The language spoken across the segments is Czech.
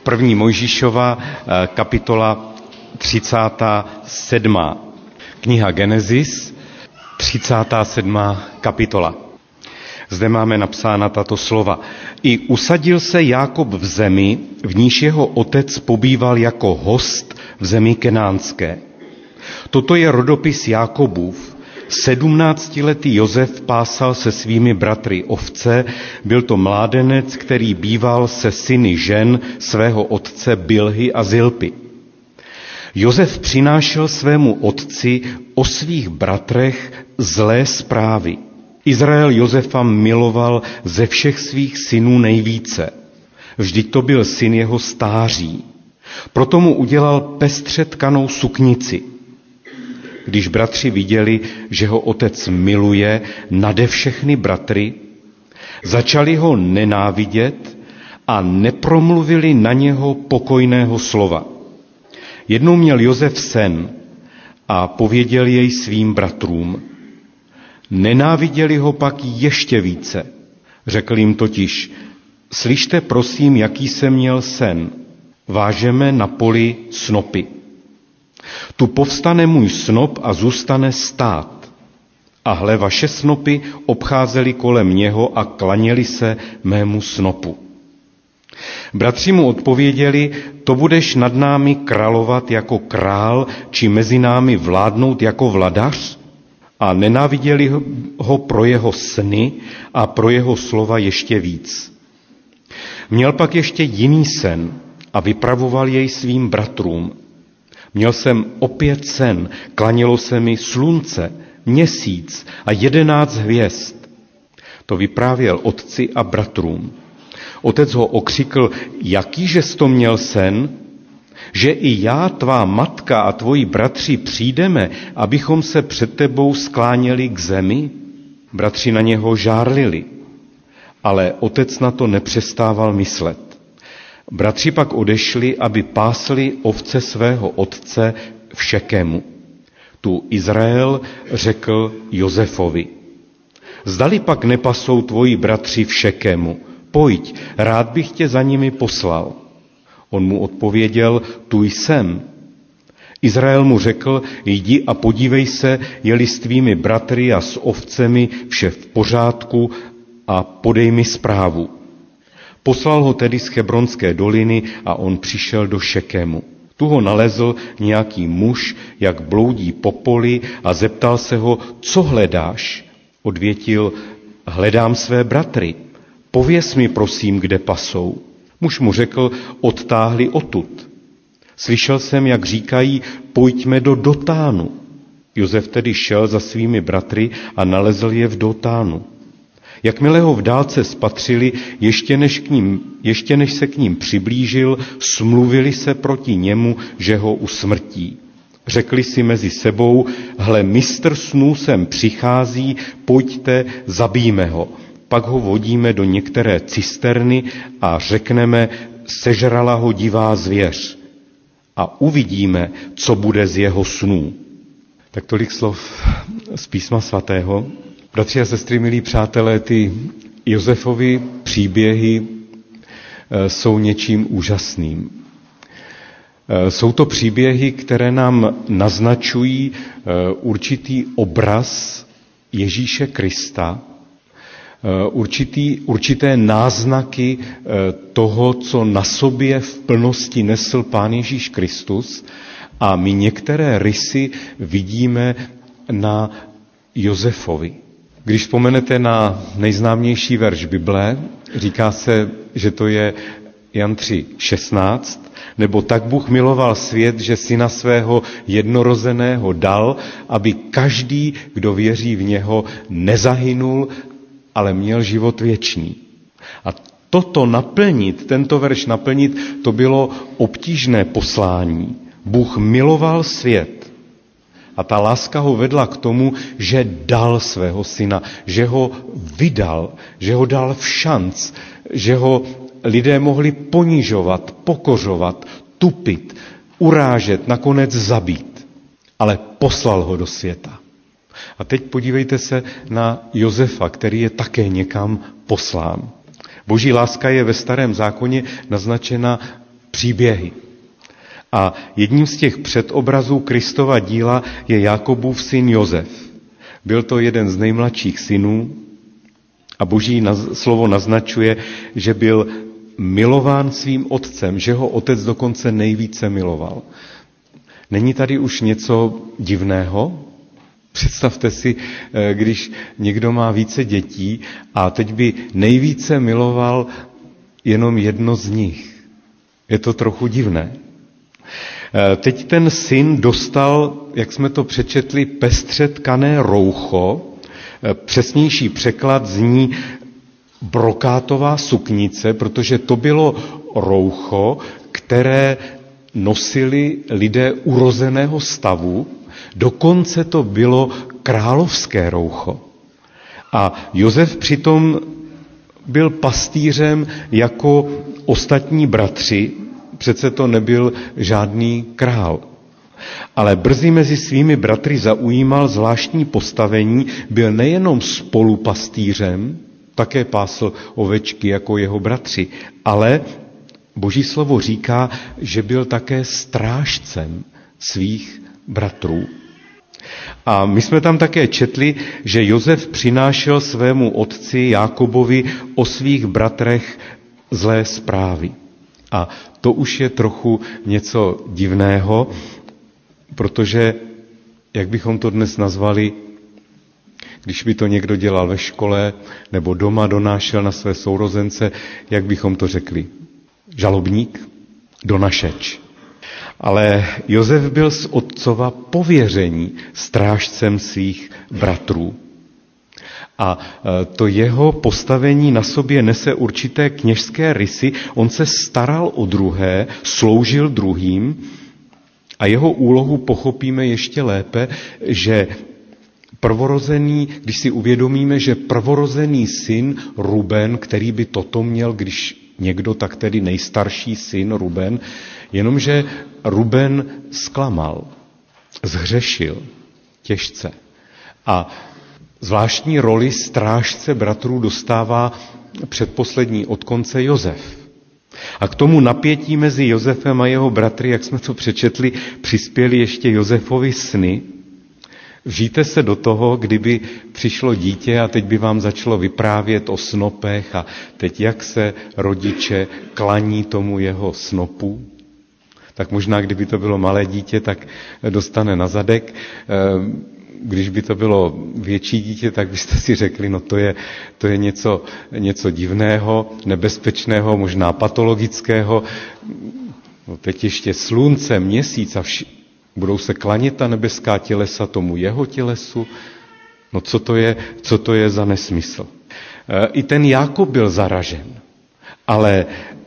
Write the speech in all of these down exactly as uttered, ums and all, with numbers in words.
První Mojžíšova kapitola třicátá sedmá Kniha Genesis, třicátá sedmá kapitola. Zde máme napsána tato slova. I usadil se Jákob v zemi, v níž jeho otec pobýval jako host v zemi kenánské. Toto je rodopis Jákobův. Sedmnáctiletý Josef pásal se svými bratry ovce, byl to mládenec, který býval se syny žen svého otce Bilhy a Zilpy. Josef přinášel svému otci o svých bratrech zlé zprávy. Izrael Josefa miloval ze všech svých synů nejvíce. Vždyť to byl syn jeho stáří. Proto mu udělal pestře tkanou suknici. Když bratři viděli, že ho otec miluje nade všechny bratry, začali ho nenávidět a nepromluvili na něho pokojného slova. Jednou měl Josef sen a pověděl jej svým bratrům. Nenáviděli ho pak ještě více. Řekl jim totiž, slyšte prosím, jaký jsem měl sen. Vážeme na poli snopy. Tu povstane můj snop a zůstane stát. A hle, vaše snopy obcházely kolem něho a klaněli se mému snopu. Bratři mu odpověděli, to budeš nad námi královat jako král, či mezi námi vládnout jako vladař? A nenáviděli ho pro jeho sny a pro jeho slova ještě víc. Měl pak ještě jiný sen a vypravoval jej svým bratrům. Měl jsem opět sen, klanělo se mi slunce, měsíc a jedenáct hvězd. To vyprávěl otci a bratrům. Otec ho okřikl, jakýže jsi to měl sen? Že i já, tvá matka a tvoji bratři přijdeme, abychom se před tebou skláněli k zemi? Bratři na něho žárlili, ale otec na to nepřestával myslet. Bratři pak odešli, aby pásli ovce svého otce v Šekemu. Tu Izrael řekl Josefovi, zdali pak nepasou tvoji bratři v Šekemu, pojď, rád bych tě za nimi poslal. On mu odpověděl, tu jsem. Izrael mu řekl, jdi a podívej se, je-li s tvými bratry a s ovcemi vše v pořádku a podej mi zprávu. Poslal ho tedy z Hebronské doliny a on přišel do Šekemu. Tu ho nalezl nějaký muž, jak bloudí po poli a zeptal se ho, co hledáš? Odvětil, hledám své bratry. Pověz mi prosím, kde pasou. Muž mu řekl, odtáhli odtud. Slyšel jsem, jak říkají, pojďme do Dotánu. Josef tedy šel za svými bratry a nalezl je v Dotánu. Jakmile ho v dálce spatřili, ještě než, k ním, ještě než se k ním přiblížil, smluvili se proti němu, že ho usmrtí. Řekli si mezi sebou, hle, mistr snů sem přichází, pojďte, zabijme ho. Pak ho vodíme do některé cisterny a řekneme, sežrala ho divá zvěř. A uvidíme, co bude z jeho snů. Tak tolik slov z písma svatého. Bratři a sestry, milí přátelé, ty Josefovy příběhy jsou něčím úžasným. Jsou to příběhy, které nám naznačují určitý obraz Ježíše Krista, určitý, určité náznaky toho, co na sobě v plnosti nesl Pán Ježíš Kristus, a my některé rysy vidíme na Josefovi. Když vzpomenete na nejznámější verš Bible, říká se, že to je Jan tři šestnáct, nebo tak Bůh miloval svět, že syna svého jednorozeného dal, aby každý, kdo věří v něho, nezahynul, ale měl život věčný. A toto naplnit, tento verš naplnit, to bylo obtížné poslání. Bůh miloval svět a ta láska ho vedla k tomu, že dal svého syna, že ho vydal, že ho dal v šanc, že ho lidé mohli ponižovat, pokořovat, tupit, urážet, nakonec zabít. Ale poslal ho do světa. A teď podívejte se na Josefa, který je také někam poslán. Boží láska je ve Starém zákoně naznačena příběhy. A jedním z těch předobrazů Kristova díla je Jákobův syn Josef. Byl to jeden z nejmladších synů a Boží slovo naznačuje, že byl milován svým otcem, že ho otec dokonce nejvíce miloval. Není tady už něco divného? Představte si, když někdo má více dětí a teď by nejvíce miloval jenom jedno z nich. Je to trochu divné. Teď ten syn dostal, jak jsme to přečetli, pestře tkané roucho, přesnější překlad zní brokátová suknice, protože to bylo roucho, které nosili lidé urozeného stavu, dokonce to bylo královské roucho. A Josef přitom byl pastýřem jako ostatní bratři, přece to nebyl žádný král. Ale brzy mezi svými bratry zaujímal zvláštní postavení, byl nejenom spolupastýřem, také pásl ovečky jako jeho bratři, ale Boží slovo říká, že byl také strážcem svých bratrů. A my jsme tam také četli, že Josef přinášel svému otci Jákobovi o svých bratrech zlé zprávy. A to už je trochu něco divného, protože, jak bychom to dnes nazvali, když by to někdo dělal ve škole nebo doma donášel na své sourozence, jak bychom to řekli? Žalobník? Donašeč. Ale Josef byl z otcova pověření strážcem svých bratrů. A to jeho postavení na sobě nese určité kněžské rysy. On se staral o druhé, sloužil druhým a jeho úlohu pochopíme ještě lépe, že prvorozený, když si uvědomíme, že prvorozený syn Ruben, který by toto měl, když někdo, tak tedy nejstarší syn Ruben, jenomže Ruben zklamal, zhřešil těžce. A zvláštní roli strážce bratrů dostává předposlední od konce Josef. A k tomu napětí mezi Josefem a jeho bratry, jak jsme to přečetli, přispěli ještě Josefovi sny. Vžijte se do toho, kdyby přišlo dítě a teď by vám začalo vyprávět o snopech a teď jak se rodiče klaní tomu jeho snopu. Tak možná, kdyby to bylo malé dítě, tak dostane na zadek. Když by to bylo větší dítě, tak byste si řekli, no to je, to je něco, něco divného, nebezpečného, možná patologického. No teď ještě slunce, měsíc a vši, budou se klanět ta nebeská tělesa tomu jeho tělesu. No co to je, co to je za nesmysl? I ten Jákob byl zaražen, ale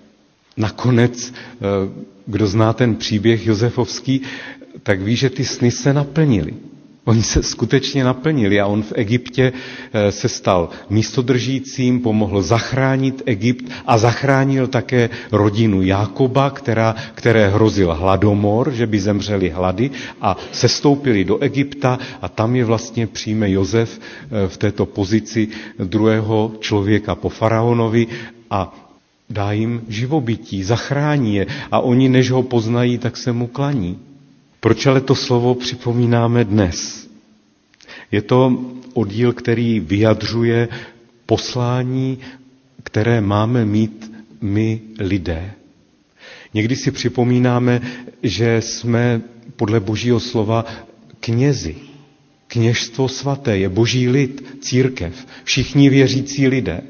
nakonec, kdo zná ten příběh josefovský, tak ví, že ty sny se naplnily. Oni se skutečně naplnili a on v Egyptě se stal místodržícím, pomohl zachránit Egypt a zachránil také rodinu Jákoba, která, které hrozil hladomor, že by zemřeli hlady a sestoupili do Egypta a tam je vlastně přijme Josef v této pozici druhého člověka po faraonovi a dá jim živobytí, zachrání je a oni, než ho poznají, tak se mu klaní. Proč ale to slovo připomínáme dnes? Je to oddíl, který vyjadřuje poslání, které máme mít my lidé. Někdy si připomínáme, že jsme podle Božího slova knězi. Kněžstvo svaté je Boží lid, církev, všichni věřící lidé.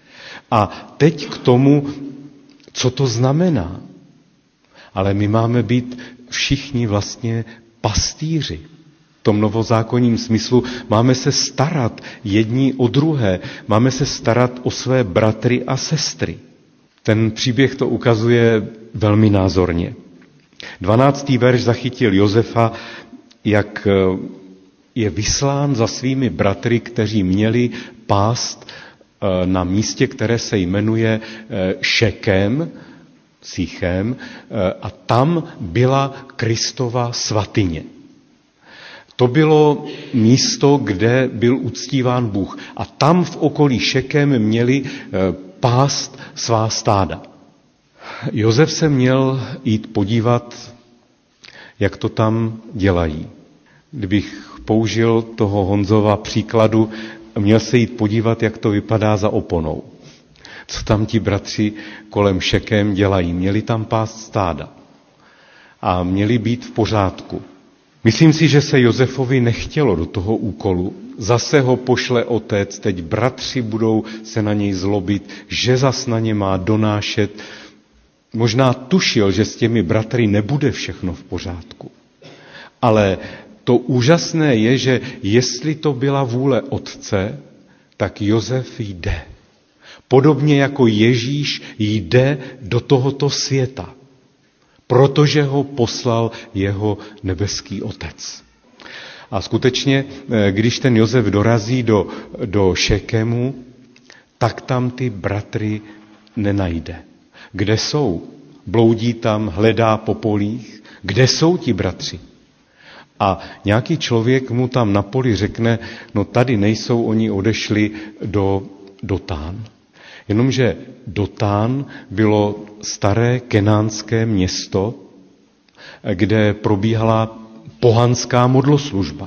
A teď k tomu, co to znamená. Ale my máme být všichni vlastně pastýři. V tom novozákonním smyslu máme se starat jedni o druhé, máme se starat o své bratry a sestry. Ten příběh to ukazuje velmi názorně. Dvanáctý verš zachytil Josefa, jak je vyslán za svými bratry, kteří měli pást na místě, které se jmenuje Šekem, Sichem, a tam byla Kristova svatyně. To bylo místo, kde byl uctíván Bůh. A tam v okolí Šekem měli pást svá stáda. Josef se měl jít podívat, jak to tam dělají. Kdybych použil toho Honzova příkladu, měl se jít podívat, jak to vypadá za oponou. Co tam ti bratři kolem Šekem dělají. Měli tam pást stáda a měli být v pořádku. Myslím si, že se Josefovi nechtělo do toho úkolu. Zase ho pošle otec, teď bratři budou se na něj zlobit, že zas na ně má donášet. Možná tušil, že s těmi bratry nebude všechno v pořádku. Ale to úžasné je, že jestli to byla vůle otce, tak Josef jde. Podobně jako Ježíš jde do tohoto světa, protože ho poslal jeho nebeský otec. A skutečně, když ten Josef dorazí do, do Šekemu, tak tam ty bratry nenajde. Kde jsou? Bloudí tam, hledá po polích. Kde jsou ti bratři? A nějaký člověk mu tam na poli řekne, no tady nejsou, oni odešli do Dotán. Jenomže Dotán bylo staré kenánské město, kde probíhala pohanská modloslužba.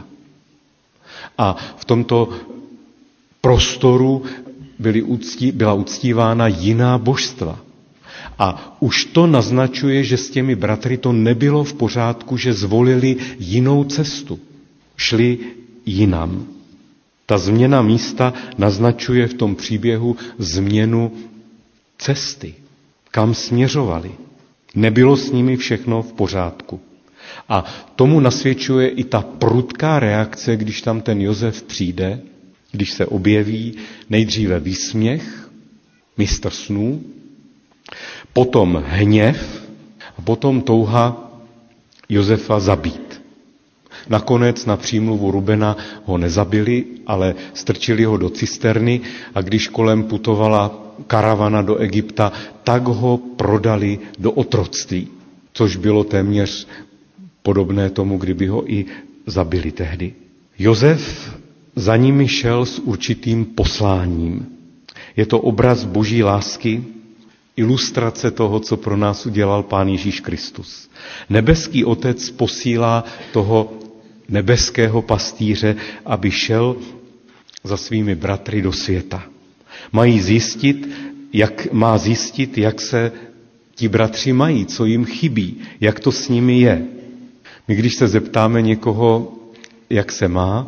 A v tomto prostoru byly uctí, byla uctívána jiná božstva. A už to naznačuje, že s těmi bratry to nebylo v pořádku, že zvolili jinou cestu. Šli jinam. Ta změna místa naznačuje v tom příběhu změnu cesty, kam směřovali. Nebylo s nimi všechno v pořádku. A tomu nasvědčuje i ta prudká reakce, když tam ten Josef přijde, když se objeví nejdříve výsměch, mistr snů, potom hněv a potom touha Josefa zabít. Nakonec na přímluvu Rubena ho nezabili, ale strčili ho do cisterny a když kolem putovala karavana do Egypta, tak ho prodali do otroctví, což bylo téměř podobné tomu, kdyby ho i zabili tehdy. Josef za nimi šel s určitým posláním. Je to obraz boží lásky, ilustrace toho, co pro nás udělal Pán Ježíš Kristus. Nebeský otec posílá toho nebeského pastýře, aby šel za svými bratry do světa. Mají zjistit, jak, má zjistit, jak se ti bratři mají, co jim chybí, jak to s nimi je. My když se zeptáme někoho, jak se má,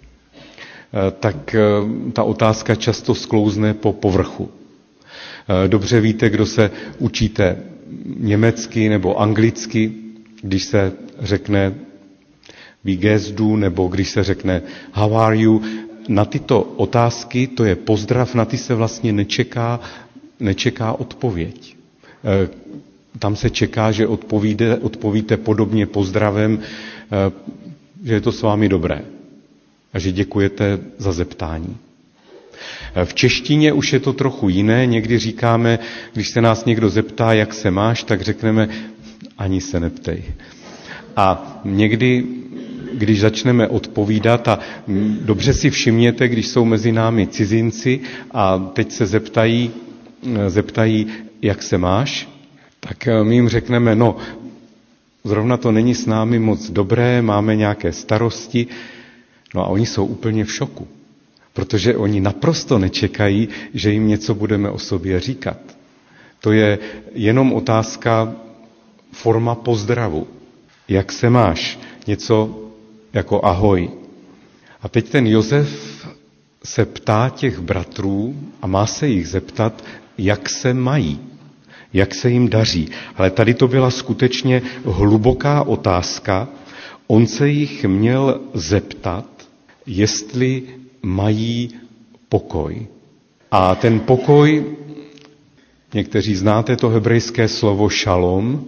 tak ta otázka často sklouzne po povrchu. Dobře víte, kdo se učíte německy nebo anglicky, když se řekne wie geht's du, nebo když se řekne how are you. Na tyto otázky, to je pozdrav, na ty se vlastně nečeká, nečeká odpověď. Tam se čeká, že odpovíde, odpovíte podobně pozdravem, že je to s vámi dobré a že děkujete za zeptání. V češtině už je to trochu jiné. Někdy říkáme, když se nás někdo zeptá, jak se máš, tak řekneme, ani se neptej. A někdy, když začneme odpovídat, a dobře si všimněte, když jsou mezi námi cizinci a teď se zeptají, zeptají, jak se máš, tak my jim řekneme, no, zrovna to není s námi moc dobré, máme nějaké starosti, no a oni jsou úplně v šoku. Protože oni naprosto nečekají, že jim něco budeme o sobě říkat. To je jenom otázka, forma pozdravu. Jak se máš? Něco jako ahoj. A teď ten Josef se ptá těch bratrů a má se jich zeptat, jak se mají, jak se jim daří. Ale tady to byla skutečně hluboká otázka. On se jich měl zeptat, jestli mají pokoj. A ten pokoj, někteří znáte to hebrejské slovo šalom,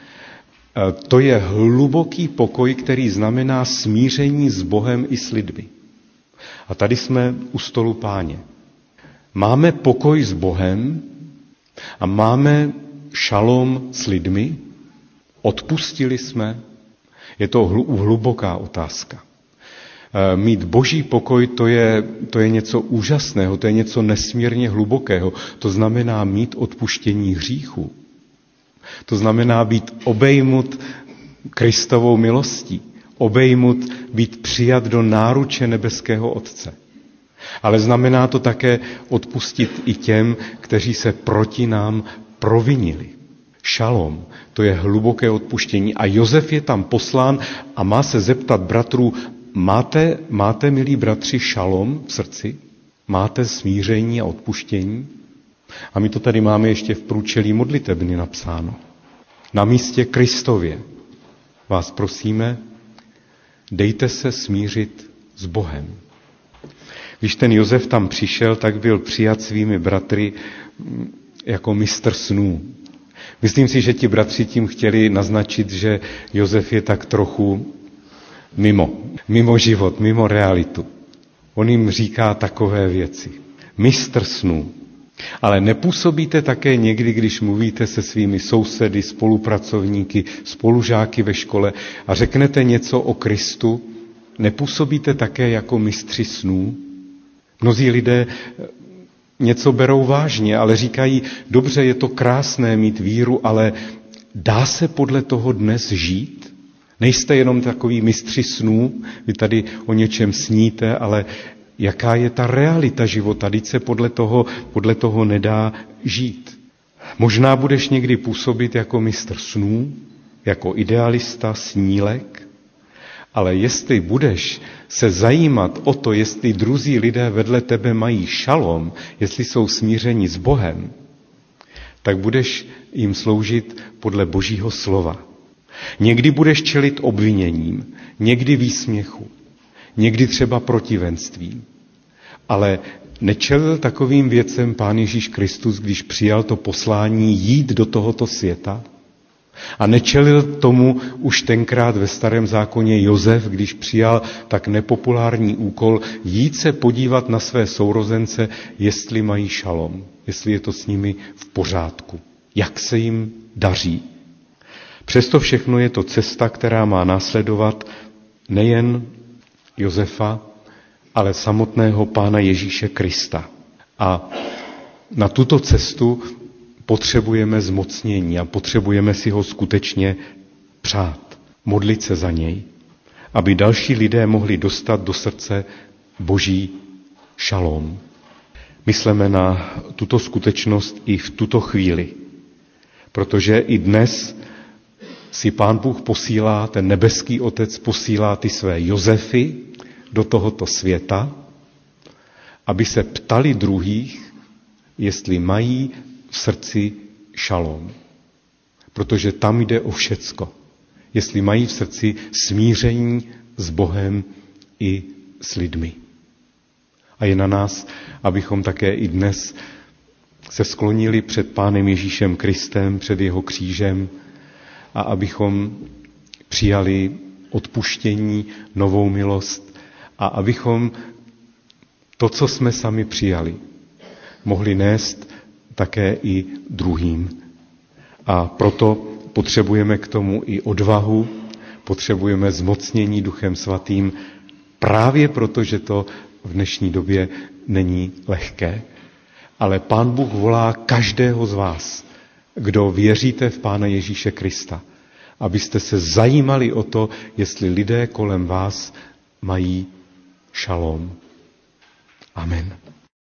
to je hluboký pokoj, který znamená smíření s Bohem i s lidmi. A tady jsme u stolu Páně. Máme pokoj s Bohem a máme šalom s lidmi. Odpustili jsme. Je to hluboká otázka. Mít boží pokoj, to je, to je něco úžasného, to je něco nesmírně hlubokého. To znamená mít odpuštění hříchů. To znamená být obejmut Kristovou milostí, obejmut, být přijat do náruče nebeského Otce. Ale znamená to také odpustit i těm, kteří se proti nám provinili. Šalom, to je hluboké odpuštění. A Josef je tam poslán a má se zeptat bratrů, máte, máte, milí bratři, šalom v srdci? Máte smíření a odpuštění? A my to tady máme ještě v průčelí modlitebny napsáno. Na místě Kristově vás prosíme, dejte se smířit s Bohem. Když ten Josef tam přišel, tak byl přijat svými bratry jako mistr snů. Myslím si, že ti bratři tím chtěli naznačit, že Josef je tak trochu mimo, mimo život, mimo realitu. On jim říká takové věci. Mistr snů. Ale nepůsobíte také někdy, když mluvíte se svými sousedy, spolupracovníky, spolužáky ve škole a řeknete něco o Kristu, nepůsobíte také jako mistři snů? Mnozí lidé něco berou vážně, ale říkají, dobře, je to krásné mít víru, ale dá se podle toho dnes žít? Nejste jenom takový mistři snů, vy tady o něčem sníte, ale jaká je ta realita života, teď se podle toho, podle toho nedá žít. Možná budeš někdy působit jako mistr snů, jako idealista, snílek, ale jestli budeš se zajímat o to, jestli druzí lidé vedle tebe mají šalom, jestli jsou smířeni s Bohem, tak budeš jim sloužit podle Božího slova. Někdy budeš čelit obviněním, někdy výsměchu, někdy třeba protivenstvím. Ale nečelil takovým věcem Pán Ježíš Kristus, když přijal to poslání jít do tohoto světa? A nečelil tomu už tenkrát ve Starém zákoně Josef, když přijal tak nepopulární úkol jít se podívat na své sourozence, jestli mají šalom, jestli je to s nimi v pořádku, jak se jim daří. Přesto všechno je to cesta, která má následovat nejen Josefa, ale samotného Pána Ježíše Krista. A na tuto cestu potřebujeme zmocnění a potřebujeme si ho skutečně přát, modlit se za něj, aby další lidé mohli dostat do srdce Boží šalom. Myslíme na tuto skutečnost i v tuto chvíli, protože i dnes si Pán Bůh posílá, ten nebeský Otec posílá ty své Josefy do tohoto světa, aby se ptali druhých, jestli mají v srdci šalom. Protože tam jde o všecko. Jestli mají v srdci smíření s Bohem i s lidmi. A je na nás, abychom také i dnes se sklonili před Pánem Ježíšem Kristem, před jeho křížem a abychom přijali odpuštění, novou milost a abychom to, co jsme sami přijali, mohli nést také i druhým. A proto potřebujeme k tomu i odvahu, potřebujeme zmocnění Duchem Svatým, právě proto, že to v dnešní době není lehké. Ale Pán Bůh volá každého z vás, kdo věříte v Pána Ježíše Krista, abyste se zajímali o to, jestli lidé kolem vás mají šalom. Amen.